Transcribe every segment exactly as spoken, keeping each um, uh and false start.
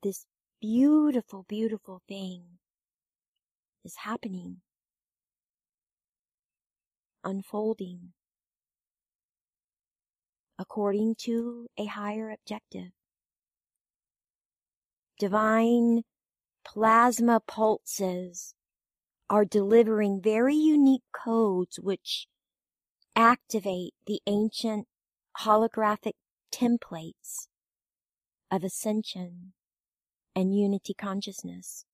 this beautiful, beautiful thing is happening, unfolding, according to a higher objective. Divine plasma pulses are delivering very unique codes which activate the ancient holographic templates of ascension and unity consciousness.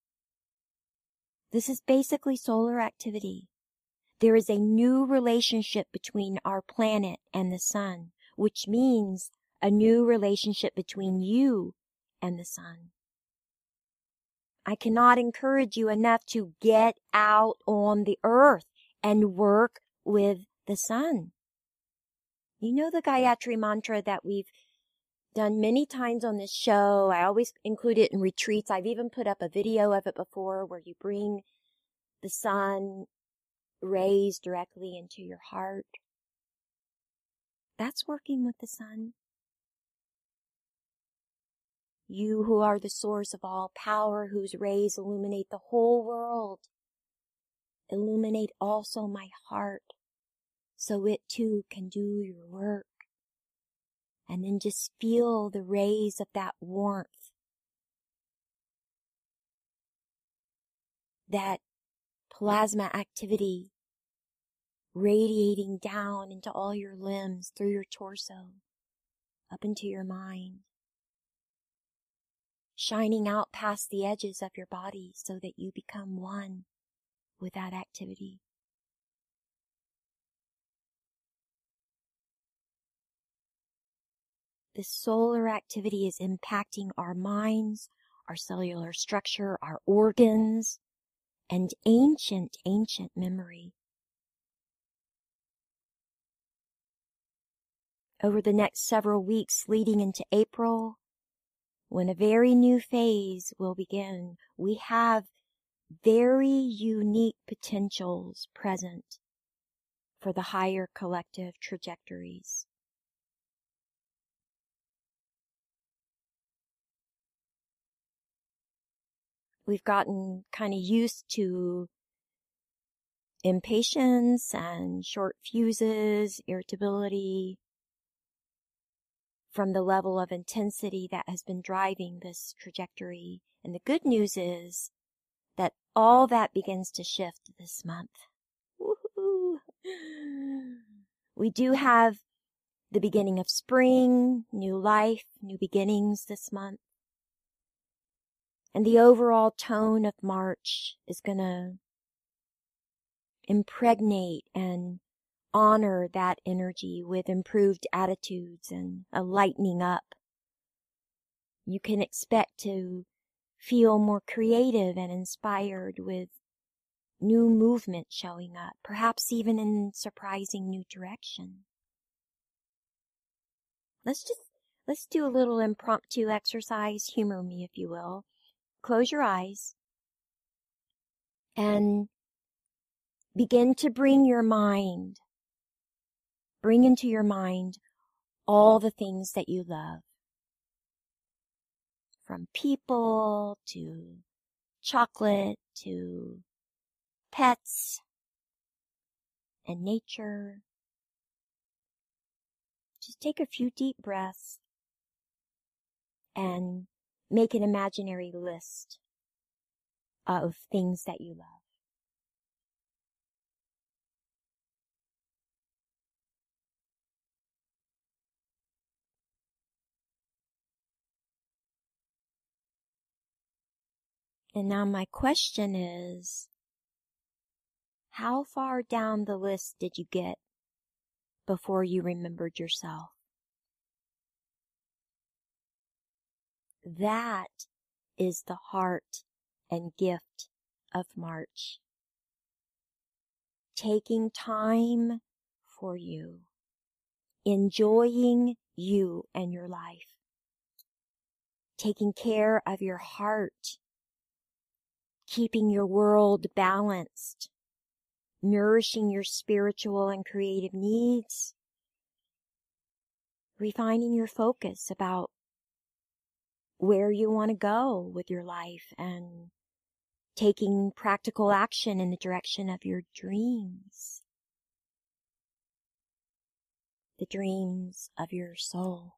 This is basically solar activity. There is a new relationship between our planet and the sun, which means a new relationship between you and the sun. I cannot encourage you enough to get out on the earth and work with the sun. You know the Gayatri mantra that we've done many times on this show. I always include it in retreats. I've even put up a video of it before where you bring the sun rays directly into your heart. That's working with the sun. You who are the source of all power, whose rays illuminate the whole world, illuminate also my heart, so it too can do your work. And then just feel the rays of that warmth, that plasma activity radiating down into all your limbs, through your torso, up into your mind, shining out past the edges of your body so that you become one with that activity. This solar activity is impacting our minds, our cellular structure, our organs, and ancient, ancient memory. Over the next several weeks leading into April, when a very new phase will begin, we have very unique potentials present for the higher collective trajectories. We've gotten kind of used to impatience and short fuses, irritability from the level of intensity that has been driving this trajectory. And the good news is that all that begins to shift this month. Woohoo! We do have the beginning of spring, new life, new beginnings this month. And the overall tone of March is going to impregnate and honor that energy with improved attitudes and a lightening up. You can expect to feel more creative and inspired with new movement showing up, perhaps even in surprising new direction. Let's just, let's do a little impromptu exercise. Humor me, if you will. Close your eyes and begin to bring your mind, bring into your mind all the things that you love. From people to chocolate to pets and nature. Just take a few deep breaths and make an imaginary list of things that you love. And now my question is, how far down the list did you get before you remembered yourself? That is the heart and gift of March. Taking time for you. Enjoying you and your life. Taking care of your heart. Keeping your world balanced. Nourishing your spiritual and creative needs. Refining your focus about where you want to go with your life and taking practical action in the direction of your dreams, the dreams of your soul.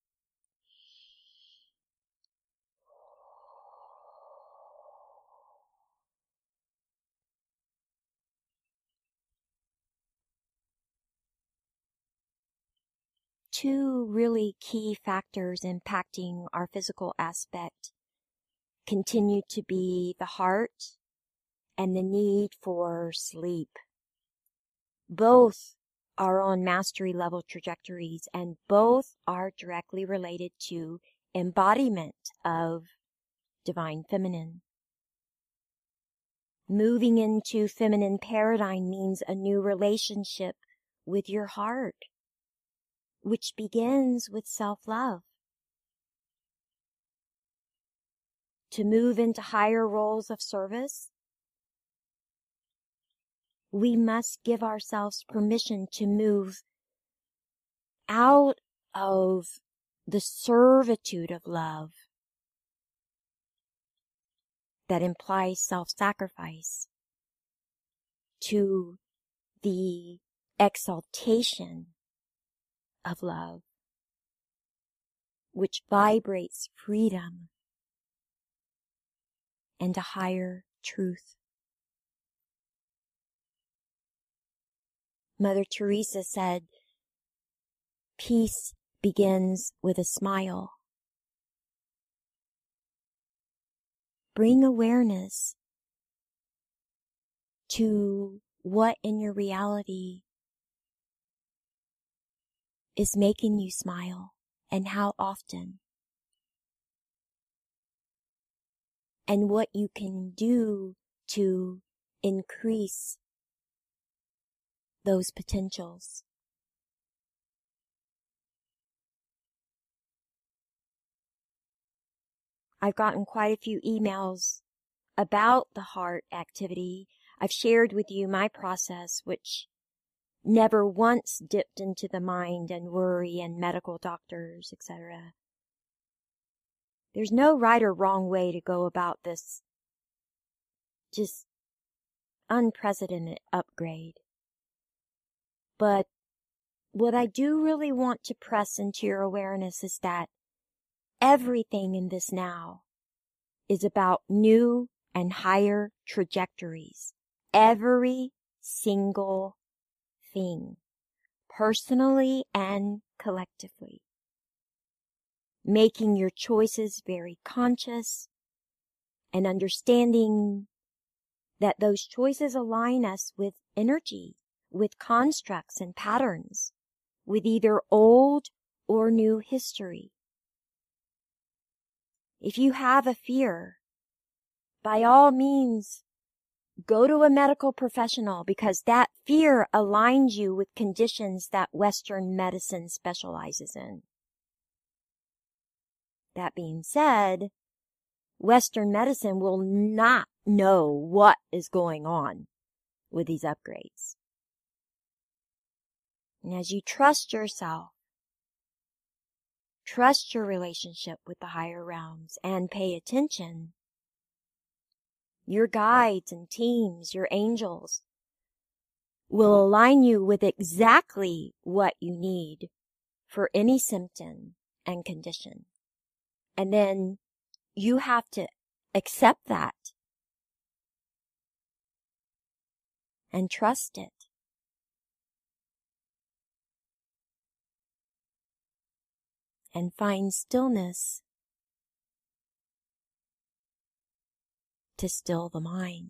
Two really key factors impacting our physical aspect continue to be the heart and the need for sleep. Both are on mastery level trajectories, and both are directly related to embodiment of divine feminine. Moving into feminine paradigm means a new relationship with your heart, which begins with self-love. To move into higher roles of service, we must give ourselves permission to move out of the servitude of love that implies self-sacrifice to the exaltation of love, which vibrates freedom and a higher truth. Mother Teresa said, peace begins with a smile. Bring awareness to what in your reality is making you smile and how often, and what you can do to increase those potentials. I've gotten quite a few emails about the heart activity. I've shared with you my process, which never once dipped into the mind and worry and medical doctors, et cetera. There's no right or wrong way to go about this just unprecedented upgrade. But what I do really want to press into your awareness is that everything in this now is about new and higher trajectories. Every single thing, personally and collectively. Making your choices very conscious and understanding that those choices align us with energy, with constructs and patterns, with either old or new history. If you have a fear, by all means, go to a medical professional, because that fear aligns you with conditions that Western medicine specializes in. That being said, Western medicine will not know what is going on with these upgrades. And as you trust yourself, trust your relationship with the higher realms and pay attention, your guides and teams, your angels, will align you with exactly what you need for any symptom and condition. And then you have to accept that and trust it. And find stillness to still the mind.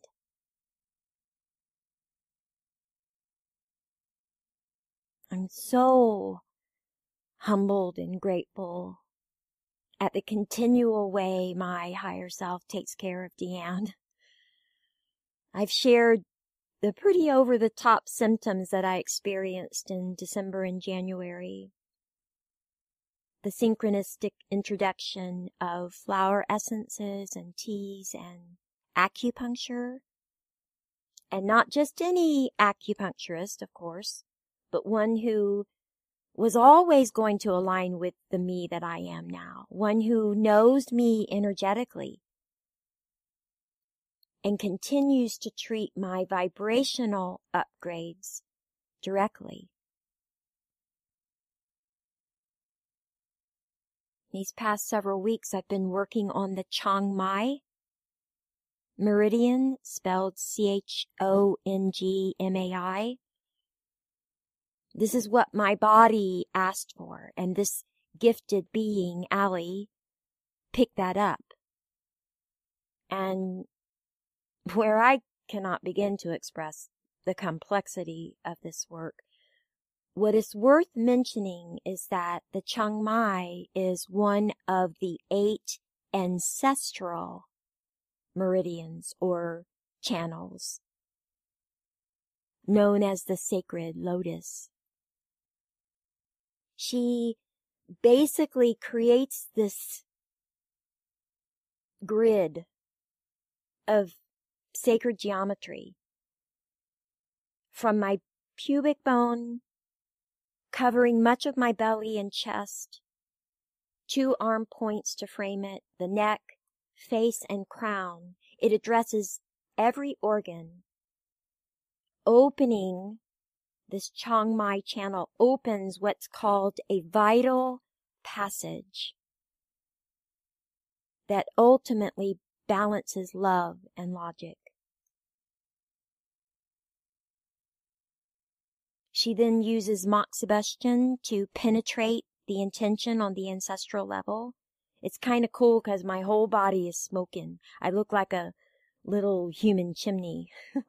I'm so humbled and grateful at the continual way my higher self takes care of Deanne. I've shared the pretty over-the-top symptoms that I experienced in December and January. The synchronistic introduction of flower essences and teas and acupuncture. And not just any acupuncturist, of course, but one who was always going to align with the me that I am now, one who knows me energetically and continues to treat my vibrational upgrades directly. These past several weeks, I've been working on the Chiang Mai meridian, spelled C H O N G M A I. This is what my body asked for, and this gifted being, Ali, picked that up. And where I cannot begin to express the complexity of this work, what is worth mentioning is that the Chiang Mai is one of the eight ancestral meridians or channels known as the sacred lotus. She basically creates this grid of sacred geometry from my pubic bone, covering much of my belly and chest, two arm points to frame it, the neck, face, and crown. It addresses every organ. Opening this Chiang Mai channel opens what's called a vital passage that ultimately balances love and logic. She then uses moxibustion to penetrate the intention on the ancestral level. It's kind of cool because my whole body is smoking. I look like a little human chimney.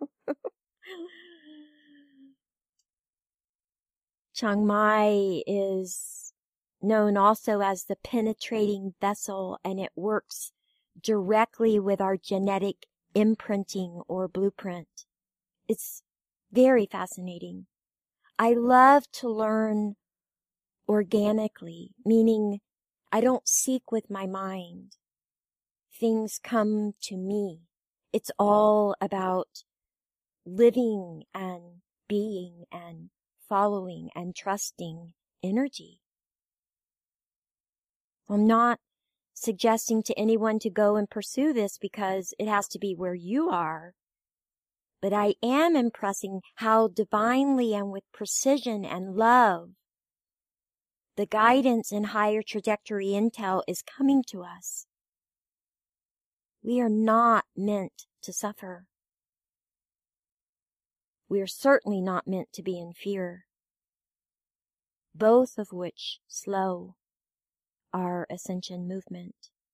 Chiang Mai is known also as the penetrating vessel, and it works directly with our genetic imprinting or blueprint. It's very fascinating. I love to learn organically, meaning I don't seek with my mind. Things come to me. It's all about living and being and following and trusting energy. I'm not suggesting to anyone to go and pursue this because it has to be where you are. But I am impressing how divinely and with precision and love the guidance and higher trajectory intel is coming to us. We are not meant to suffer. We are certainly not meant to be in fear, both of which slow our ascension movement.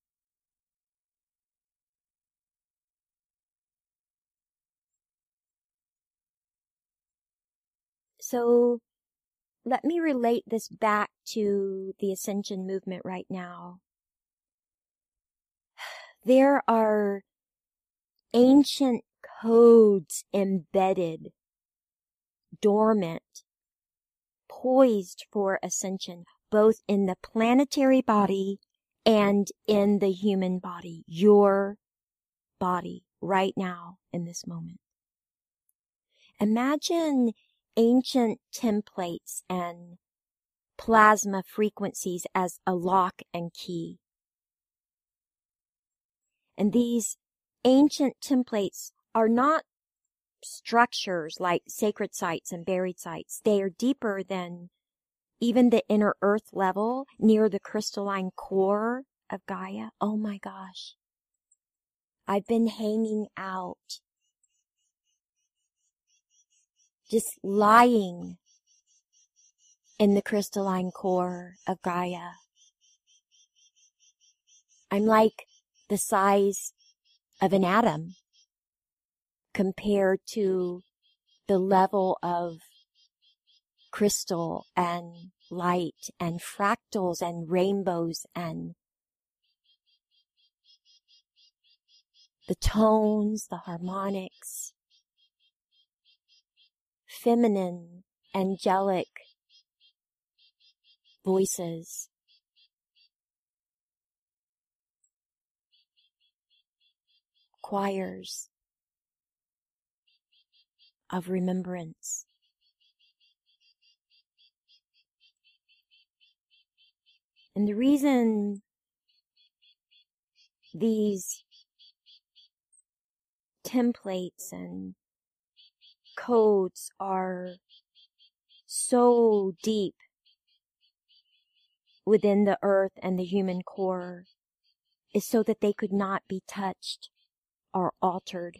So let me relate this back to the ascension movement right now. There are ancient codes embedded, dormant, poised for ascension, both in the planetary body and in the human body, your body right now in this moment. Imagine ancient templates and plasma frequencies as a lock and key. And these ancient templates are not structures like sacred sites and buried sites. They are deeper than even the inner earth level, near the crystalline core of Gaia. Oh my gosh. I've been hanging out, just lying in the crystalline core of Gaia. I'm like the size of an atom compared to the level of crystal and light and fractals and rainbows and the tones, the harmonics, feminine, angelic voices. Choirs of remembrance. And the reason these templates and codes are so deep within the earth and the human core is so that they could not be touched or altered.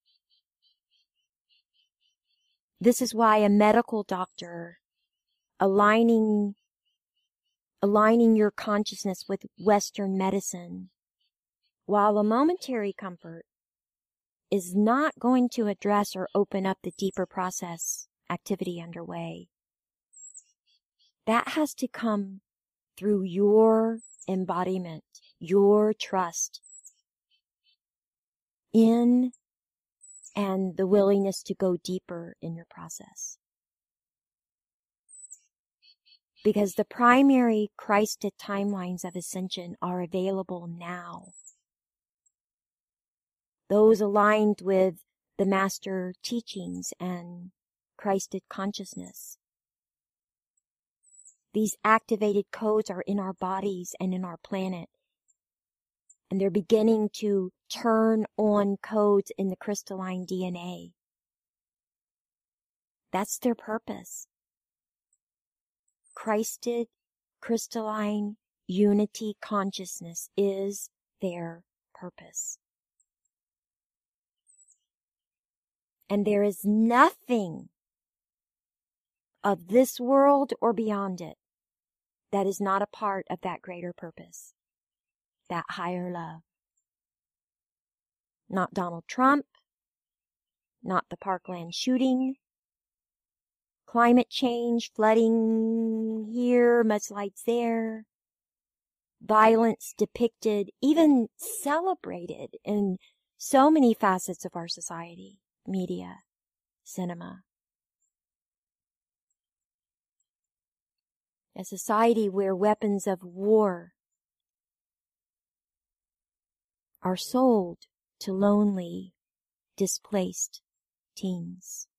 This is why a medical doctor aligning aligning your consciousness with Western medicine, while a momentary comfort is not going to address or open up the deeper process activity underway. That has to come through your embodiment, your trust in and the willingness to go deeper in your process. Because the primary Christed timelines of ascension are available now. Those aligned with the master teachings and Christed consciousness. These activated codes are in our bodies and in our planet. And they're beginning to turn on codes in the crystalline D N A. That's their purpose. Christed, crystalline, unity consciousness is their purpose. And there is nothing of this world or beyond it that is not a part of that greater purpose, that higher love. Not Donald Trump, not the Parkland shooting, climate change, flooding here, mudslides there, violence depicted, even celebrated in so many facets of our society, media, cinema. A society where weapons of war are sold to lonely, displaced teens.